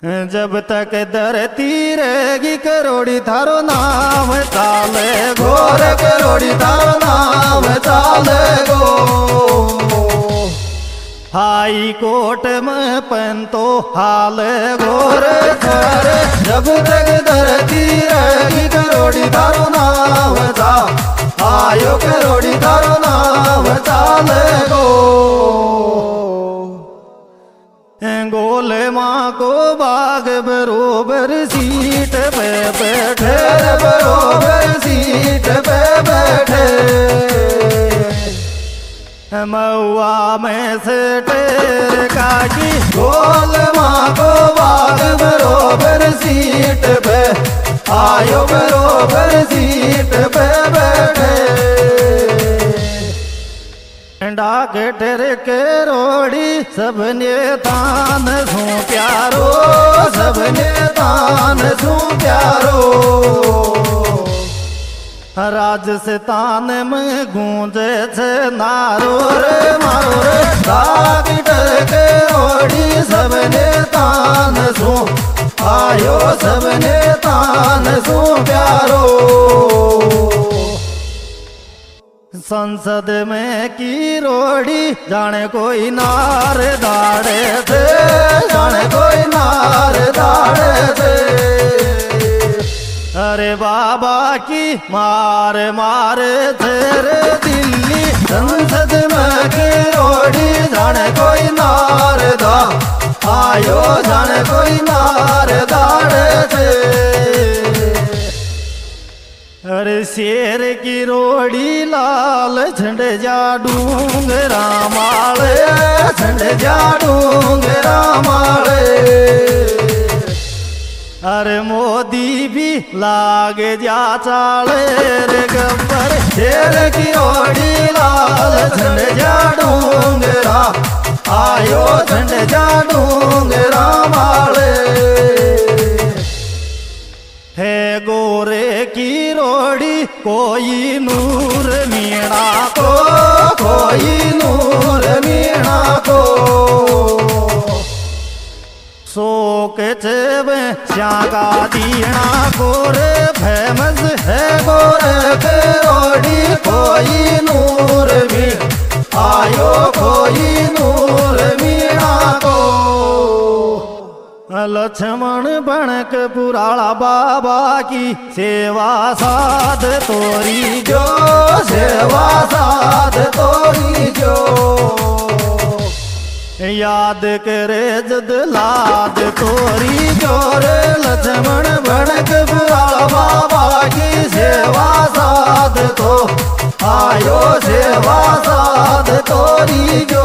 जब तक धरती रहेगी करोड़ी थारो नाम चाले घोर करोड़ी थारो नाम चाले गो। हाई कोर्ट में पंतो हाल घोर घर जब तक धरती रहेगी करोड़ी थारो नाम चा आयो करोड़ी थारो नाम चाले गो। गोले माँ को बाग बरोबर सीट पे बैठे बरोबर सीट पे बैठे मऊआ में से टेर काकी गोल माँ को बाग बरोबर सीट पे आयो बरोबर सीट पे बैठे। डाकटर के रोड़ी सबने तान सू प्यारो सबने तान सू प्यारो राजस्थान में गूंजे छे नारो रे मारो रे। डाकटर के रोड़ी सबने तान सू आयो सबने तान सू प्यारो। संसद में की रोड़ी जाने कोई नार दाड़े थे जाने कोई नार दाड़े थे। अरे बाबा की मार मारे थे रे दिल्ली संसद में की रोड़ी जाने कोई नार दा आयो जाने कोई नार दाड़े थे। अरे शेर की रोड़ी लाल झंडे जा डूंगरा माले झंडे जा डूंगरा माले। अरे मोदी भी लागे जा चाले रे गब्बर शेर की रोड़ी लाल झंडे जा डूंगरा आयो झंडे जा डूंगरा माले। है गोरे की रोड़ी कोई नूर मीणा को कोई नूर मीणा को शोक चेवे श्यागा दीना गोरे फेमस है गोरे के रोड़ी कोई नूर भी आयो कोई नूर मीणा को। लक्ष्मण बनक पुराला बाबा की सेवा साध तोरी जो सेवा साध तोरी जो याद करे जद लाद तोरी जो रे। लक्ष्मण बनक पुराला बाबा की सेवा साध तो आयो सेवा साध तोरी जो।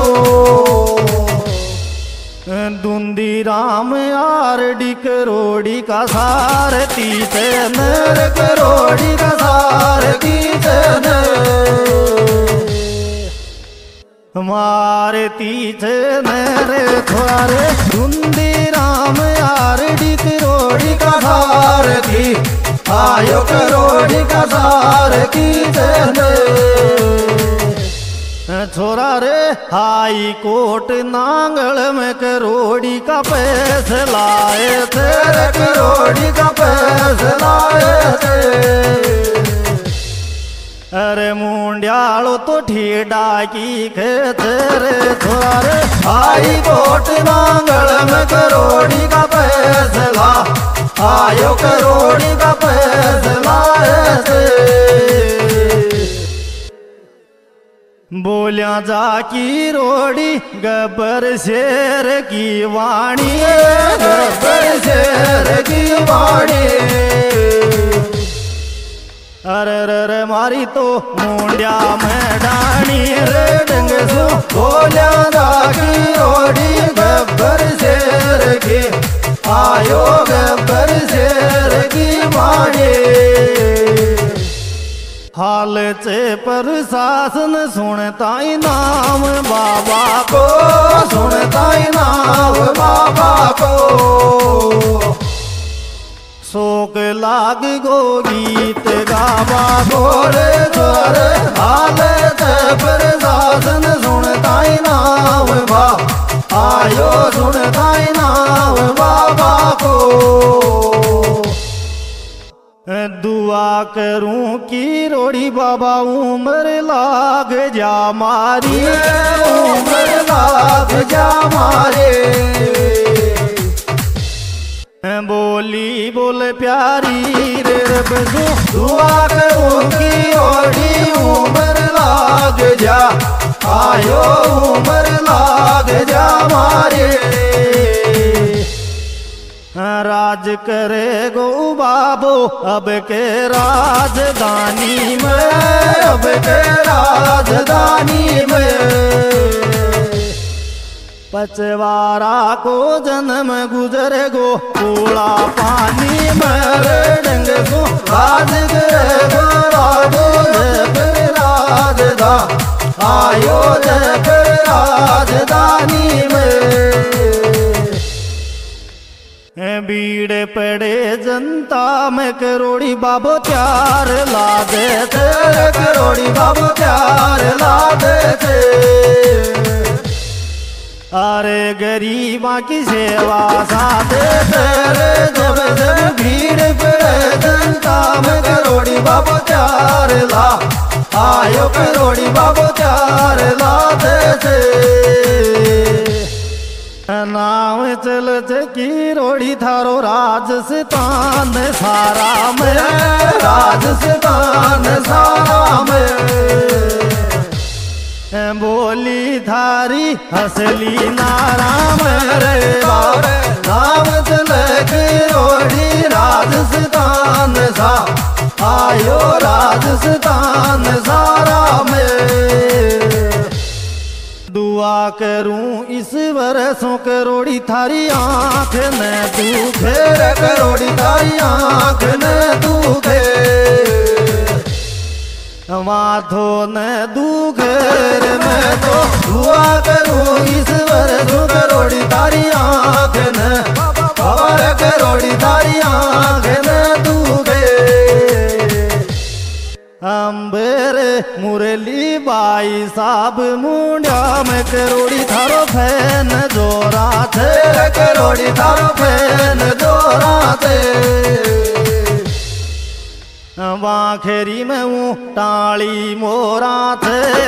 दूंदी राम आरडी करोड़ी का सारथी थे नर करोड़ी का सारथी थे मारती थे नर थोड़े। दूंदी राम आरडी करोड़ी का सारथी आयो करोड़ी का सारथी थे छोरा रे। हाई कोर्ट नांगल में करोड़ी का पैसे लाए थे करोड़ी का पैसे लाए थे। अरे मुंडियालो तो ठीडा की खेते रे छोरा रे। हाई कोर्ट नांगल में करोड़ी का पैसे ला आयो करोड़ी का पैसे लाए थे। बोलिया जाकी रोड़ी गब्बर शेर की वाणी गब्बर शेर की वाणी। अरे रे मारी तो मुंडिया में डाणी रे डंग सो। बोलिया जाकी रोड़ी गब्बर शेर की आयो गब्बर शेर की वाणी। हाल चे प्रशासन सुनता ही नाम बाबा को सुनता ही नाम बाबा को। शोक लाग गो गीत गावा गोरे गोरे हाल चे प्रशासन सुनता ही नाम बाबा आयो सुन ताई नाम बाबा को। दुआ करूं की रोड़ी बाबा उम्र लाग जा मारी, उम्र लाग जा मारे। बोली बोल प्यारी रे रब जो दुआ करूं की रोड़ी उम्र लाग जा, आयो उम्र लाग जा मारे। राज करे गो बाबो अब के राजधानी में, अब के राजधानी में। पचवारा को जन्म गुजरे गो कूड़ा पानी में रे डंग को राज करे गो राजो जय राजधा, आयो जय राजधानी में। भीड़ पड़े जनता में करोड़ी बाबो प्यार ला देते, करोड़ी बाबो प्यार ला देते। अरे गरीबा की सेवा साथे तेरे जब जब भीड़ पड़े जनता में करोड़ी बाबो प्यार ला, आयो करोड़ी बाबो प्यार ला देते। नाम चलत की रोड़ी थारो राजस्थान सारा में, राजस्थान सारा में। बोली थारी हसली नाराम रे बाबा, नाम चले की रोड़ी राजस्थान सा, आयो राजस्थान सारा में। दुआ करूं इस वर्षों करोड़ी थारी आंख न दुखे, करोड़ी थारी आंख न दुखे। माथो न दुखे मैं तो दुआ करूं इस वर्षों करोड़ी थारी आंख न, और करोड़ी थारी आंख न दुखे। अम्बेरे मुरली बाई साहब मुंडिया में करोड़ी थारो फैन जोरा थे, करोड़ी थारो फैन जोरा थे। वाखेरी में टाली मोरा थे,